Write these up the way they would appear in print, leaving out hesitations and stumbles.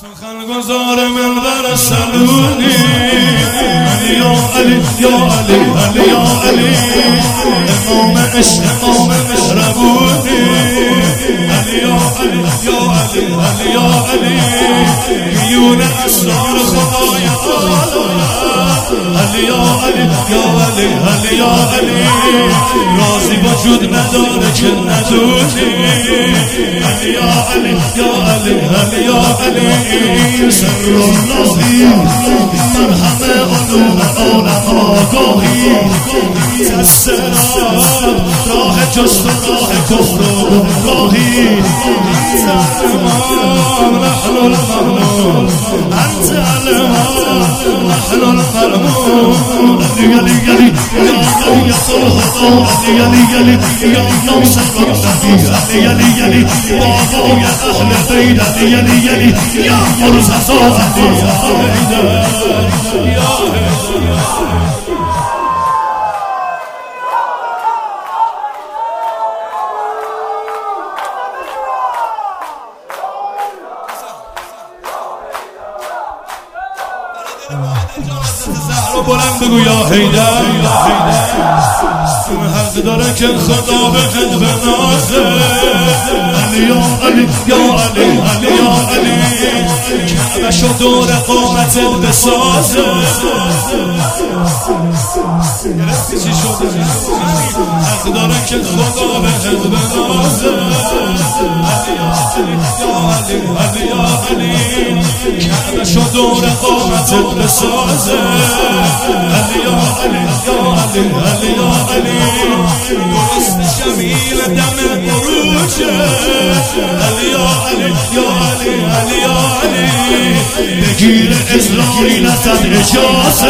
سخن گذار من بر سلونی یا علی یا علی علی یا علی امام عشق امام مشربونی علی یا علی یا علی علی یا علی میون اسرار خدای علی یا علی یا علی علی یا علی رازی وجود نداره که ندونی علی یا علی یا علی علی یا علی سر اللهی مرهم علوم عالم آگاهی تسرات راه جست و راه کفر و گمراهی انت الامام نحن الممنون انت الامام نحن المرمون علی علی علی یا غیث الهدى علی علی علی یا ناصر النبی علی علی علی بابای اهل بیت علی علی علی یا مرتضی علی یا بلند بگو یا حیدر حق داره که خدا بهت بنازه علی یا علی یا علی علی یا علی کعبه شو دور قامتت بسازه گرفتی چی شده حق داره که خدا بهت بنازه علی یا علی علی یا علی کعبه شو دور قامتت بسازه علی یا علی یا علی علی یا علی درست شمیل دم عروجه علی یا علی یا علی علی یا علی بگیر اسرائیل ازت اجازه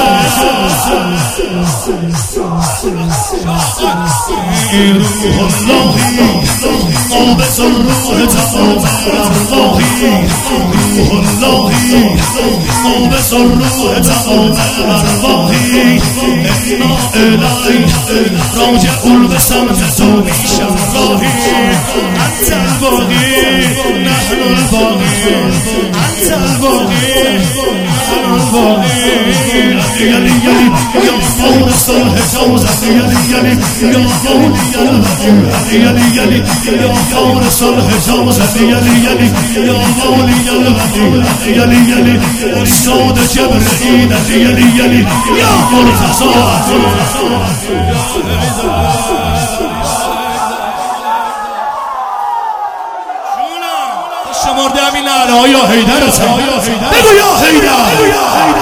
روح اللهی قابض الروح تمام ارواحی روح اللهی قابض الروح تمام ارواحی انا الیک راجعون به سمت تو میشم راهی انت الباقی نحن الباقی انت الباقی نحن الباقی علی علی علی یا فارس الحجاز علی علی علی یا مولی الولی علی علی علی یا فارس الحجاز علی علی علی یا مولی الولی علی علی علی ارشاد جبرئیل علی علی علی یا مرتضی شمرده همین نعره یا حیدر بگو یا حیدر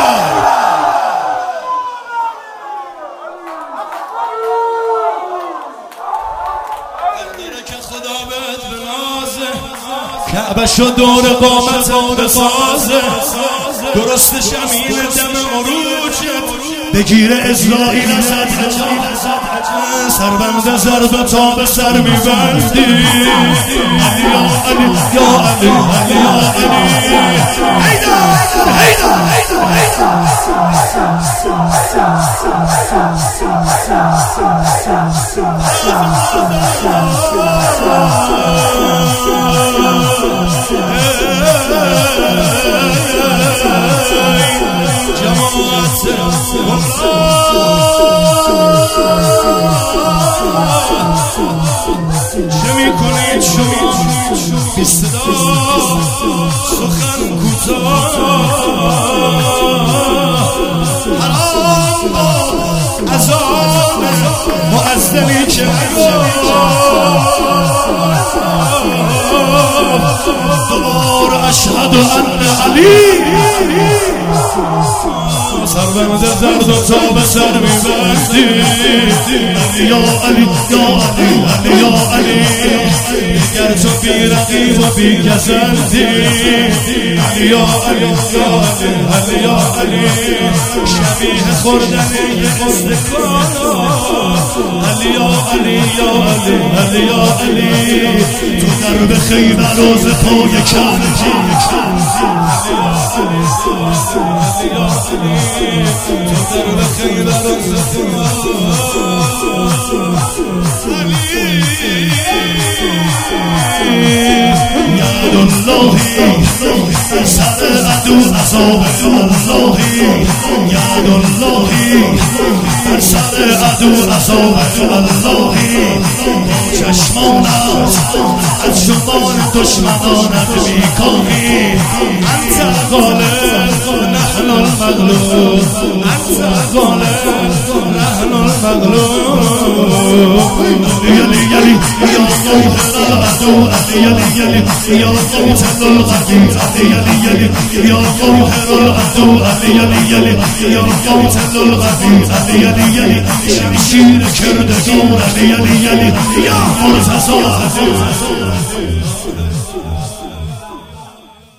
کعبه شو دور قامت بسازه درست شمین دم عروجت بگیر اسرائیل ازت سربند ضربه تا به سر میبندی علی یا علی یا علی علی یا علی حیدر حیدر چه میکنید شما بی صدا سخن کوتاه حرام با اذان مؤذنی که دوبار اشهد ان علی سربند درد و تا به سر میبردی علی یا علی یا علی علی یا علی دیگر تو بی رقیب و بی گزندی علی یا علی یا علی علی یا علی شبیه خوردن یه استکان علی یا علی یا علی علی یا علی تو در به خیبر روز پای کندی علی یا علی یا علی تو در به خیبر روز یاد اللهی سر عدو عذاب اللهی یاد اللهی بر سر عدو عذاب اللهی چشمانت از شمال دشمنانت میکاهی انت غالب نحن المغلوب انت غالب نحن المغلوب يلي يلي يا ظهر العدو يلي يلي يا قاتل الغدير يلي يلي يا ظهر العدو يلي يلي يا قاتل الغدير يلي يلي شمشیر کردگار يلي يلي يا مرتضی